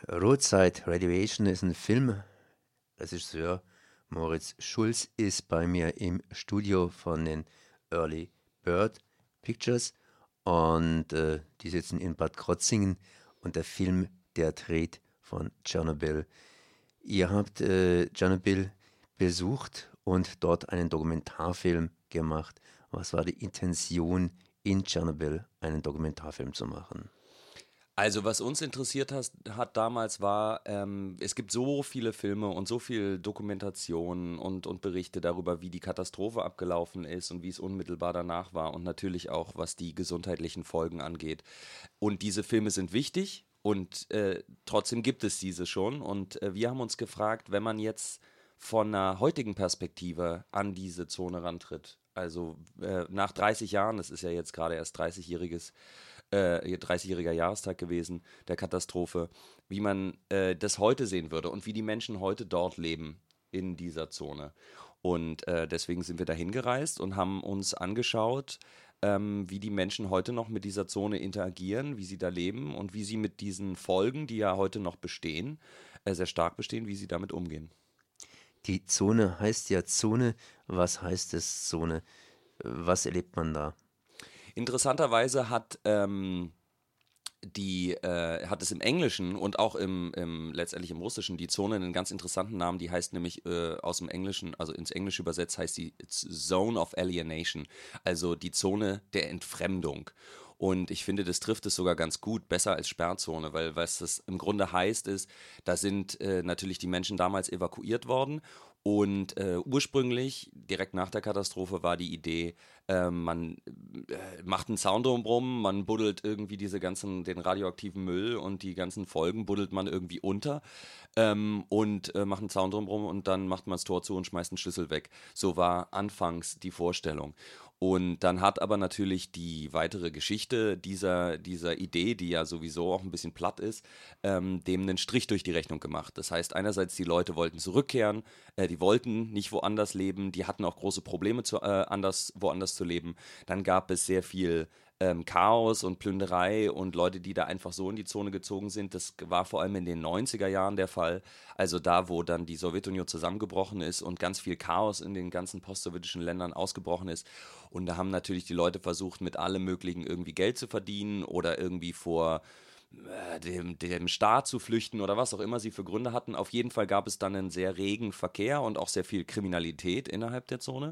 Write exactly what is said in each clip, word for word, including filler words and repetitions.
Roadside Radiation ist ein Film. Regisseur Moritz Schulz ist bei mir im Studio von den Early Bird Pictures und äh, die sitzen in Bad Krotzingen und der Film, der dreht von Tschernobyl. Ihr habt äh, Tschernobyl besucht und dort einen Dokumentarfilm gemacht. Was war die Intention, in Tschernobyl einen Dokumentarfilm zu machen? Also was uns interessiert hat, hat damals war, ähm, es gibt so viele Filme und so viel Dokumentationen und, und Berichte darüber, wie die Katastrophe abgelaufen ist und wie es unmittelbar danach war und natürlich auch, was die gesundheitlichen Folgen angeht. Und diese Filme sind wichtig und äh, trotzdem gibt es diese schon. Und äh, wir haben uns gefragt, wenn man jetzt von einer heutigen Perspektive an diese Zone rantritt, also äh, nach dreißig Jahren, das ist ja jetzt gerade erst dreißigjähriges äh, dreißigjähriger Jahrestag gewesen, der Katastrophe, wie man äh, das heute sehen würde und wie die Menschen heute dort leben in dieser Zone. Und äh, deswegen sind wir dahin gereist und haben uns angeschaut, ähm, wie die Menschen heute noch mit dieser Zone interagieren, wie sie da leben und wie sie mit diesen Folgen, die ja heute noch bestehen, äh, sehr stark bestehen, wie sie damit umgehen. Die Zone heißt ja Zone. Was heißt es Zone? Was erlebt man da? Interessanterweise hat ähm, die äh, hat es im Englischen und auch im, im letztendlich im Russischen die Zone einen ganz interessanten Namen, die heißt nämlich äh, aus dem Englischen, also ins Englische übersetzt heißt die Zone of Alienation, also die Zone der Entfremdung. Und ich finde, das trifft es sogar ganz gut, besser als Sperrzone, weil was das im Grunde heißt, ist, da sind äh, natürlich die Menschen damals evakuiert worden und äh, ursprünglich, direkt nach der Katastrophe, war die Idee, äh, man äh, macht einen Zaun drumherum, man buddelt irgendwie diese ganzen, den radioaktiven Müll und die ganzen Folgen buddelt man irgendwie unter ähm, und äh, macht einen Zaun drumherum und dann macht man das Tor zu und schmeißt einen Schlüssel weg. So war anfangs die Vorstellung. Und dann hat aber natürlich die weitere Geschichte dieser, dieser Idee, die ja sowieso auch ein bisschen platt ist, ähm, dem einen Strich durch die Rechnung gemacht. Das heißt, einerseits die Leute wollten zurückkehren, äh, die wollten nicht woanders leben, die hatten auch große Probleme, zu, äh, anders, woanders zu leben. Dann gab es sehr viel ähm, Chaos und Plünderei und Leute, die da einfach so in die Zone gezogen sind. Das war vor allem in den neunziger Jahren der Fall. Also da, wo dann die Sowjetunion zusammengebrochen ist und ganz viel Chaos in den ganzen postsowjetischen Ländern ausgebrochen ist. Und da haben natürlich die Leute versucht, mit allem Möglichen irgendwie Geld zu verdienen oder irgendwie vor äh, dem, dem Staat zu flüchten oder was auch immer sie für Gründe hatten. Auf jeden Fall gab es dann einen sehr regen Verkehr und auch sehr viel Kriminalität innerhalb der Zone.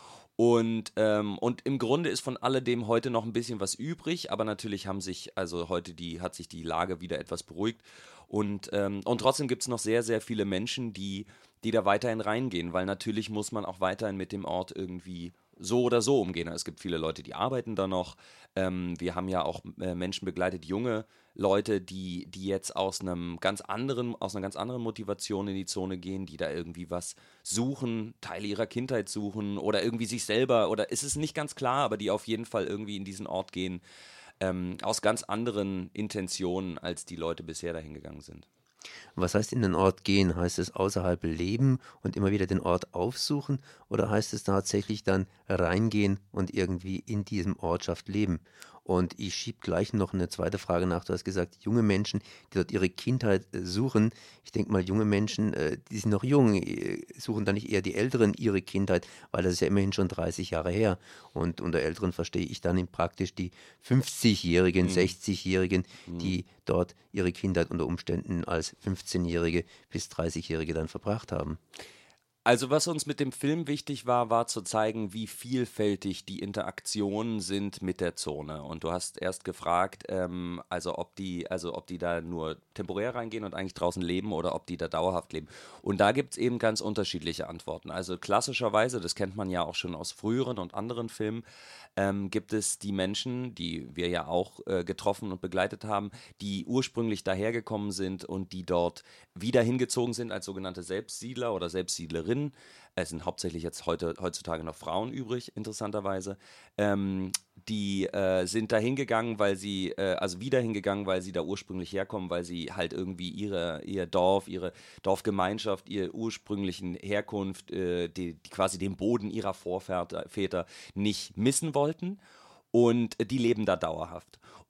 Und, ähm, und im Grunde ist von alledem heute noch ein bisschen was übrig, aber natürlich haben sich, also heute die, hat sich die Lage wieder etwas beruhigt. Und, ähm, und trotzdem gibt es noch sehr, sehr viele Menschen, die, die da weiterhin reingehen, weil natürlich muss man auch weiterhin mit dem Ort irgendwie so oder so umgehen. Es gibt viele Leute, die arbeiten da noch. Ähm, wir haben ja auch äh, Menschen begleitet, junge Leute, die, die jetzt aus einem ganz anderen, aus einer ganz anderen Motivation in die Zone gehen, die da irgendwie was suchen, Teile ihrer Kindheit suchen oder irgendwie sich selber, oder es ist nicht ganz klar, aber die auf jeden Fall irgendwie in diesen Ort gehen, ähm, aus ganz anderen Intentionen, als die Leute bisher dahin gegangen sind. Was heißt in den Ort gehen? Heißt es außerhalb leben und immer wieder den Ort aufsuchen? Oder heißt es tatsächlich dann reingehen und irgendwie in diesem Ortschaft leben? Und ich schiebe gleich noch eine zweite Frage nach. Du hast gesagt, junge Menschen, die dort ihre Kindheit äh, suchen. Ich denke mal, junge Menschen, äh, die sind noch jung, äh, suchen dann nicht eher die Älteren ihre Kindheit, weil das ist ja immerhin schon dreißig Jahre her. Und unter Älteren verstehe ich dann praktisch die fünfzigjährigen, Mhm. sechzigjährigen, Mhm. die dort ihre Kindheit unter Umständen als fünfzehnjährige bis dreißigjährige dann verbracht haben. Also was uns mit dem Film wichtig war, war zu zeigen, wie vielfältig die Interaktionen sind mit der Zone. Und du hast erst gefragt, ähm, also ob die, also ob die da nur temporär reingehen und eigentlich draußen leben oder ob die da dauerhaft leben. Und da gibt es eben ganz unterschiedliche Antworten. Also klassischerweise, das kennt man ja auch schon aus früheren und anderen Filmen, ähm, gibt es die Menschen, die wir ja auch äh, getroffen und begleitet haben, die ursprünglich dahergekommen sind und die dort wieder hingezogen sind als sogenannte Selbstsiedler oder Selbstsiedlerinnen. Es sind hauptsächlich jetzt heute, heutzutage noch Frauen übrig, interessanterweise. Ähm, die äh, sind da hingegangen, weil sie, äh, also wieder hingegangen, weil sie da ursprünglich herkommen, weil sie halt irgendwie ihre, ihr Dorf, ihre Dorfgemeinschaft, ihre ursprünglichen Herkunft, äh, die, die quasi den Boden ihrer Vorväter Väter nicht missen wollten. Und die leben da dauerhaft.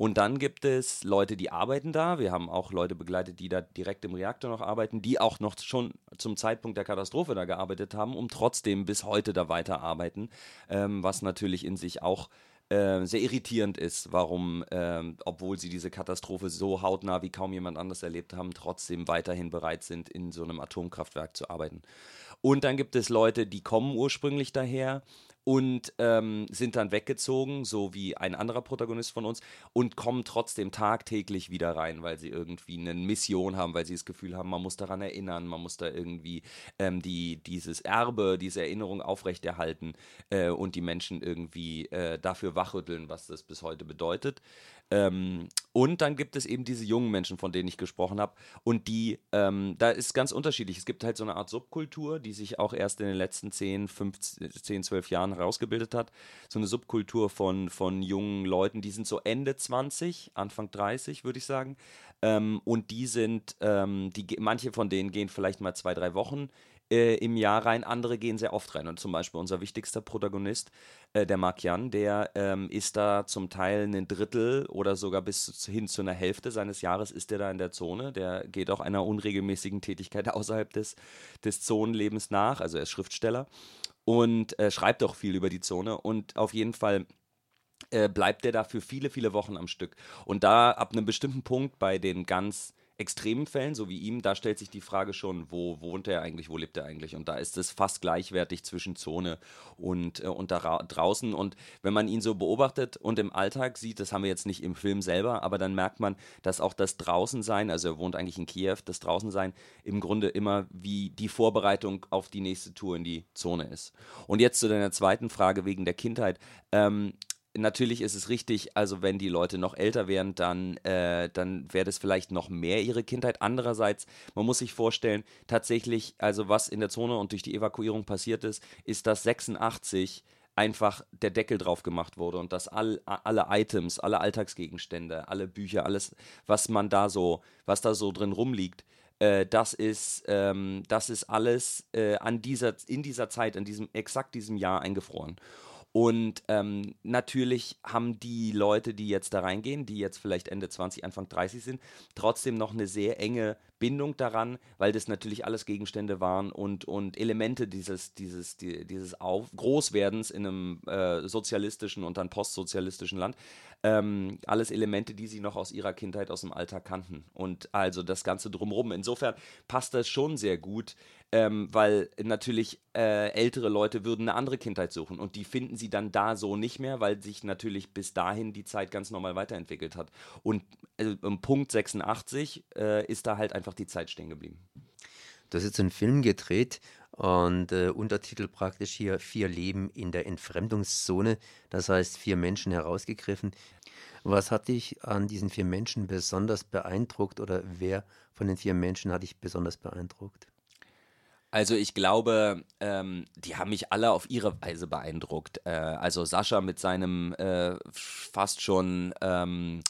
Und dann gibt es Leute, die arbeiten da. Wir haben auch Leute begleitet, die da direkt im Reaktor noch arbeiten, die auch noch schon zum Zeitpunkt der Katastrophe da gearbeitet haben, um trotzdem bis heute da weiterarbeiten, ähm, was natürlich in sich auch äh, sehr irritierend ist, warum, ähm, obwohl sie diese Katastrophe so hautnah wie kaum jemand anders erlebt haben, trotzdem weiterhin bereit sind, in so einem Atomkraftwerk zu arbeiten. Und dann gibt es Leute, die kommen ursprünglich daher und ähm, sind dann weggezogen, so wie ein anderer Protagonist von uns, und kommen trotzdem tagtäglich wieder rein, weil sie irgendwie eine Mission haben, weil sie das Gefühl haben, man muss daran erinnern, man muss da irgendwie ähm, die, dieses Erbe, diese Erinnerung aufrechterhalten äh, und die Menschen irgendwie äh, dafür wachrütteln, was das bis heute bedeutet. Ähm, und dann gibt es eben diese jungen Menschen, von denen ich gesprochen habe. Und die, ähm, da ist ganz unterschiedlich. Es gibt halt so eine Art Subkultur, die sich auch erst in den letzten zehn, fünfzehn, zehn, zwölf Jahren herausgebildet hat. So eine Subkultur von, von jungen Leuten, die sind so Ende zwanzig, Anfang dreißig, würde ich sagen. Ähm, und die sind, ähm, die, manche von denen gehen vielleicht mal zwei, drei Wochen äh, im Jahr rein, andere gehen sehr oft rein. Und zum Beispiel unser wichtigster Protagonist, äh, der Mark Jan, der ähm, ist da zum Teil ein Drittel oder sogar bis hin zu einer Hälfte seines Jahres ist der da in der Zone. Der geht auch einer unregelmäßigen Tätigkeit außerhalb des, des Zonenlebens nach. Also er ist Schriftsteller und äh, schreibt auch viel über die Zone. Und auf jeden Fall äh, bleibt der da für viele, viele Wochen am Stück. Und da ab einem bestimmten Punkt bei den ganz extremen Fällen, so wie ihm, da stellt sich die Frage schon, wo wohnt er eigentlich, wo lebt er eigentlich? Und da ist es fast gleichwertig zwischen Zone und, äh, und da draußen. Und wenn man ihn so beobachtet und im Alltag sieht, das haben wir jetzt nicht im Film selber, aber dann merkt man, dass auch das Draußensein, also er wohnt eigentlich in Kiew, das Draußensein im Grunde immer wie die Vorbereitung auf die nächste Tour in die Zone ist. Und jetzt zu deiner zweiten Frage wegen der Kindheit. Ähm, Natürlich ist es richtig, also wenn die Leute noch älter wären, dann, äh, dann wäre das vielleicht noch mehr ihre Kindheit. Andererseits, man muss sich vorstellen, tatsächlich, also was in der Zone und durch die Evakuierung passiert ist, ist, dass sechsundachtzig einfach der Deckel drauf gemacht wurde und dass all, alle Items, alle Alltagsgegenstände, alle Bücher, alles, was man da so, was da so drin rumliegt, äh, das ist, ähm, das ist alles äh, an dieser, in dieser Zeit, in diesem, exakt diesem Jahr eingefroren. Und ähm, natürlich haben die Leute, die jetzt da reingehen, die jetzt vielleicht Ende zwanzig, Anfang dreißig sind, trotzdem noch eine sehr enge Bindung daran, weil das natürlich alles Gegenstände waren und, und Elemente dieses, dieses, die, dieses Auf Großwerdens in einem äh, sozialistischen und dann postsozialistischen Land. Ähm, alles Elemente, die sie noch aus ihrer Kindheit, aus dem Alltag kannten. Und also das Ganze drumherum. Insofern passt das schon sehr gut, ähm, weil natürlich äh, ältere Leute würden eine andere Kindheit suchen und die finden sie dann da so nicht mehr, weil sich natürlich bis dahin die Zeit ganz normal weiterentwickelt hat. Und also, um Punkt sechsundachtzig äh, ist da halt einfach die Zeit stehen geblieben. Du hast jetzt einen Film gedreht und äh, Untertitel praktisch hier Vier Leben in der Entfremdungszone, das heißt vier Menschen herausgegriffen. Was hat dich an diesen vier Menschen besonders beeindruckt oder wer von den vier Menschen hat dich besonders beeindruckt? Also ich glaube, ähm, die haben mich alle auf ihre Weise beeindruckt. Äh, also Sascha mit seinem äh, fast schon ähm,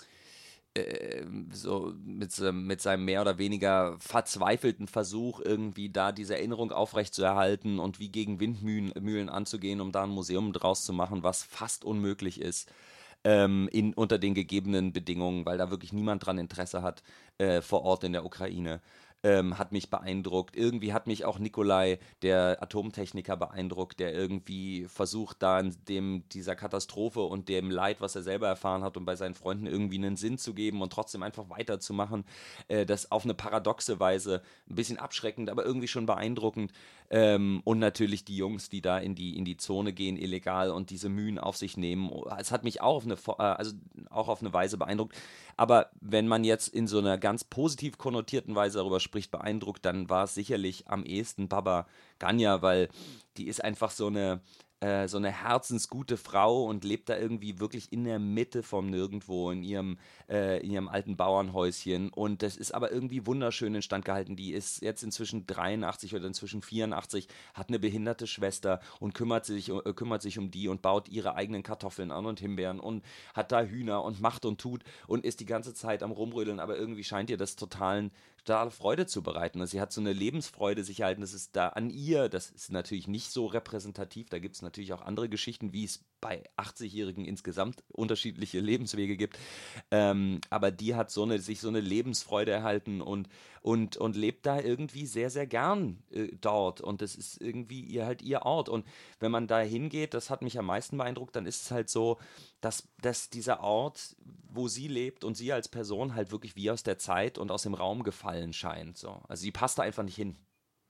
äh, so mit, mit seinem mehr oder weniger verzweifelten Versuch, irgendwie da diese Erinnerung aufrechtzuerhalten und wie gegen Windmühlen Mühlen anzugehen, um da ein Museum draus zu machen, was fast unmöglich ist. Ähm, in, unter den gegebenen Bedingungen, weil da wirklich niemand dran Interesse hat äh, vor Ort in der Ukraine. Ähm, hat mich beeindruckt. Irgendwie hat mich auch Nikolai, der Atomtechniker, beeindruckt, der irgendwie versucht, da in dem, dieser Katastrophe und dem Leid, was er selber erfahren hat und bei seinen Freunden irgendwie einen Sinn zu geben und trotzdem einfach weiterzumachen. Äh, das auf eine paradoxe Weise, ein bisschen abschreckend, aber irgendwie schon beeindruckend. Ähm, und natürlich die Jungs, die da in die, in die Zone gehen, illegal und diese Mühen auf sich nehmen. Es hat mich auch auf eine, also auch auf eine Weise beeindruckt. Aber wenn man jetzt in so einer ganz positiv konnotierten Weise darüber spricht, beeindruckt, dann war es sicherlich am ehesten Baba Ganya, weil die ist einfach so eine, äh, so eine herzensgute Frau und lebt da irgendwie wirklich in der Mitte vom Nirgendwo in ihrem, äh, in ihrem alten Bauernhäuschen. Und das ist aber irgendwie wunderschön instand gehalten. Die ist jetzt inzwischen dreiundachtzig oder inzwischen vierundachtzig, hat eine behinderte Schwester und kümmert sich, äh, kümmert sich um die und baut ihre eigenen Kartoffeln an und Himbeeren und hat da Hühner und macht und tut und ist die ganze Zeit am Rumrödeln, aber irgendwie scheint ihr das totalen, totale Freude zu bereiten. Und sie hat so eine Lebensfreude sich erhalten, das ist da an ihr, das ist natürlich nicht so repräsentativ, da gibt es natürlich auch andere Geschichten, wie es bei achtzigjährigen insgesamt unterschiedliche Lebenswege gibt, ähm, aber die hat so eine, sich so eine Lebensfreude erhalten und, und, und lebt da irgendwie sehr, sehr gern äh, dort und das ist irgendwie ihr halt ihr Ort und wenn man da hingeht, das hat mich am meisten beeindruckt, dann ist es halt so, dass, dass dieser Ort, wo sie lebt und sie als Person halt wirklich wie aus der Zeit und aus dem Raum gefallen scheint. So. Also sie passt da einfach nicht hin.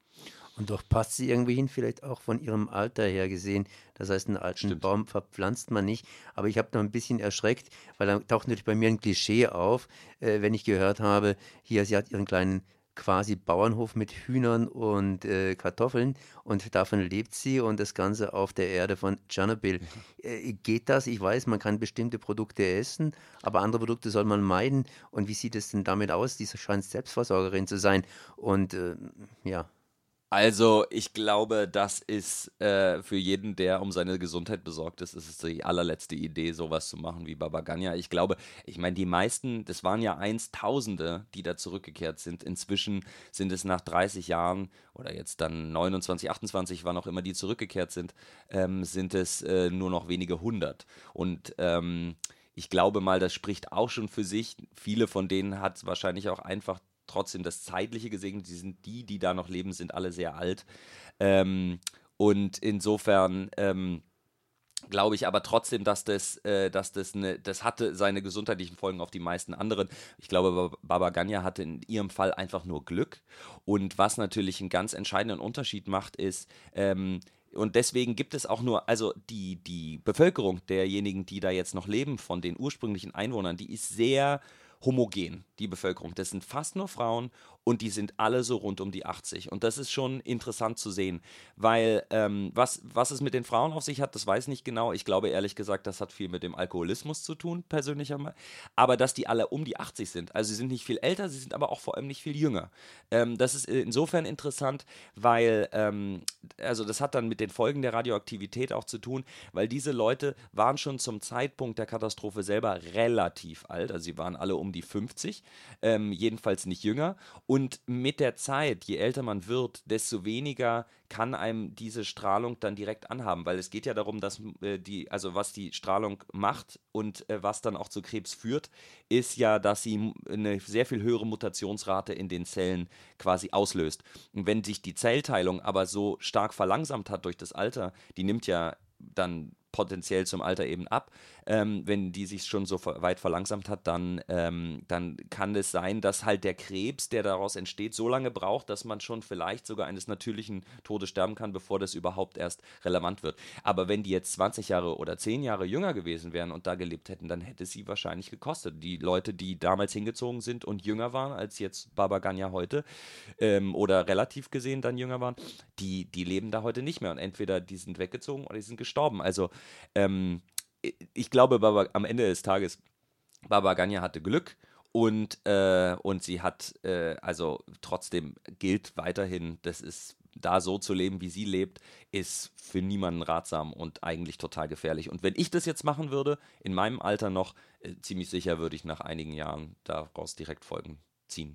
Und doch passt sie irgendwie hin, vielleicht auch von ihrem Alter her gesehen. Das heißt, einen alten Stimmt. Baum verpflanzt man nicht. Aber ich habe noch ein bisschen erschreckt, weil da taucht natürlich bei mir ein Klischee auf, äh, wenn ich gehört habe, hier, sie hat ihren kleinen quasi Bauernhof mit Hühnern und äh, Kartoffeln und davon lebt sie und das Ganze auf der Erde von Tschernobyl. Äh, geht das? Ich weiß, man kann bestimmte Produkte essen, aber andere Produkte soll man meiden. Und wie sieht es denn damit aus? Sie scheint Selbstversorgerin zu sein. Und äh, ja. Also, ich glaube, das ist äh, für jeden, der um seine Gesundheit besorgt ist, ist es die allerletzte Idee, sowas zu machen wie Baba Ganya. Ich glaube, ich meine, die meisten, das waren ja einst Tausende, die da zurückgekehrt sind. Inzwischen sind es nach dreißig Jahren oder jetzt dann neunundzwanzig, achtundzwanzig, wann auch immer die zurückgekehrt sind, ähm, sind es äh, nur noch wenige hundert. Und ähm, ich glaube mal, das spricht auch schon für sich. Viele von denen hat es wahrscheinlich auch einfach trotzdem das Zeitliche gesegnet. Die sind die, die da noch leben, sind alle sehr alt. Ähm, und insofern ähm, glaube ich aber trotzdem, dass das, äh, dass das, eine, das hatte seine gesundheitlichen Folgen auf die meisten anderen. Ich glaube, Baba Ganya hatte in ihrem Fall einfach nur Glück. Und was natürlich einen ganz entscheidenden Unterschied macht, ist, ähm, und deswegen gibt es auch nur, also die, die Bevölkerung derjenigen, die da jetzt noch leben, von den ursprünglichen Einwohnern, die ist sehr homogen, die Bevölkerung. Das sind fast nur Frauen und die sind alle so rund um die achtzig. Und das ist schon interessant zu sehen, weil ähm, was, was es mit den Frauen auf sich hat, das weiß ich nicht genau. Ich glaube ehrlich gesagt, das hat viel mit dem Alkoholismus zu tun, persönlich einmal. Aber dass die alle um die achtzig sind. Also sie sind nicht viel älter, sie sind aber auch vor allem nicht viel jünger. Ähm, das ist insofern interessant, weil, ähm, also das hat dann mit den Folgen der Radioaktivität auch zu tun, weil diese Leute waren schon zum Zeitpunkt der Katastrophe selber relativ alt. Also sie waren alle um die fünfzig, ähm, jedenfalls nicht jünger. Und mit der Zeit, je älter man wird, desto weniger kann einem diese Strahlung dann direkt anhaben, weil es geht ja darum, dass äh, die, also was die Strahlung macht und äh, was dann auch zu Krebs führt, ist ja, dass sie eine sehr viel höhere Mutationsrate in den Zellen quasi auslöst. Und wenn sich die Zellteilung aber so stark verlangsamt hat durch das Alter, die nimmt ja dann potenziell zum Alter eben ab. Ähm, wenn die sich schon so weit verlangsamt hat, dann, ähm, dann kann es sein, dass halt der Krebs, der daraus entsteht, so lange braucht, dass man schon vielleicht sogar eines natürlichen Todes sterben kann, bevor das überhaupt erst relevant wird. Aber wenn die jetzt zwanzig Jahre oder zehn Jahre jünger gewesen wären und da gelebt hätten, dann hätte sie wahrscheinlich gekostet. Die Leute, die damals hingezogen sind und jünger waren als jetzt Baba Ganya heute, ähm, oder relativ gesehen dann jünger waren, die, die leben da heute nicht mehr. Und entweder die sind weggezogen oder die sind gestorben. Also ähm, ich glaube, Baba, am Ende des Tages, Baba Ganya hatte Glück und, äh, und sie hat, äh, also trotzdem gilt weiterhin, das ist da so zu leben, wie sie lebt, ist für niemanden ratsam und eigentlich total gefährlich. Und wenn ich das jetzt machen würde, in meinem Alter noch, äh, ziemlich sicher würde ich nach einigen Jahren daraus direkt Folgen ziehen.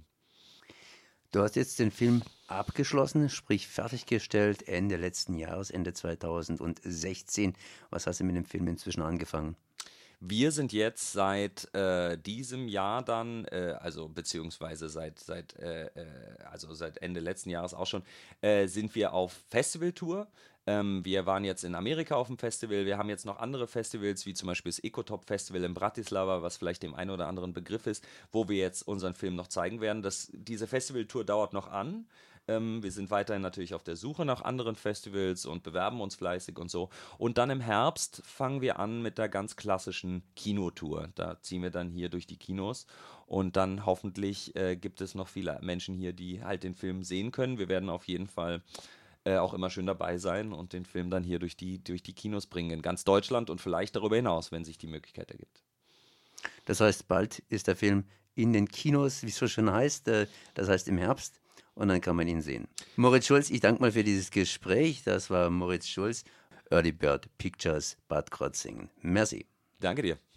Du hast jetzt den Film abgeschlossen, sprich fertiggestellt, Ende letzten Jahres, Ende zweitausendsechzehn. Was hast du mit dem Film inzwischen angefangen? Wir sind jetzt seit äh, diesem Jahr dann, äh, also beziehungsweise seit, seit, äh, äh, also seit Ende letzten Jahres auch schon, äh, sind wir auf Festivaltour. Ähm, wir waren jetzt in Amerika auf dem Festival. Wir haben jetzt noch andere Festivals, wie zum Beispiel das Ecotop Festival in Bratislava, was vielleicht dem einen oder anderen Begriff ist, wo wir jetzt unseren Film noch zeigen werden. Das, diese Festivaltour dauert noch an. Ähm, wir sind weiterhin natürlich auf der Suche nach anderen Festivals und bewerben uns fleißig und so. Und dann im Herbst fangen wir an mit der ganz klassischen Kinotour. Da ziehen wir dann hier durch die Kinos und dann hoffentlich äh, gibt es noch viele Menschen hier, die halt den Film sehen können. Wir werden auf jeden Fall äh, auch immer schön dabei sein und den Film dann hier durch die, durch die Kinos bringen in ganz Deutschland und vielleicht darüber hinaus, wenn sich die Möglichkeit ergibt. Das heißt, bald ist der Film in den Kinos, wie es so schön heißt, äh, das heißt im Herbst. Und dann kann man ihn sehen. Moritz Schulz, ich danke mal für dieses Gespräch. Das war Moritz Schulz, Early Bird Pictures, Bad Krozingen. Merci. Danke dir.